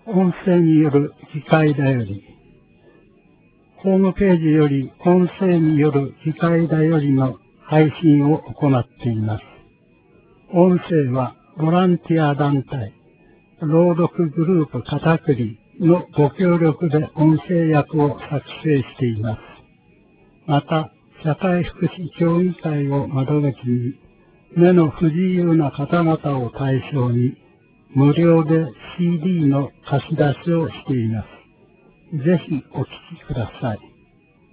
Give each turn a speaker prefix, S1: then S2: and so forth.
S1: 音声による機械だより、ホームページより音声による機械だよりの配信を行っています。音声はボランティア団体、朗読グループ片栗のご協力で音声訳を作成しています。また、社会福祉協議会を窓口に、目の不自由な方々を対象に、無料で CD の貸し出しをしています。ぜひお聞きください。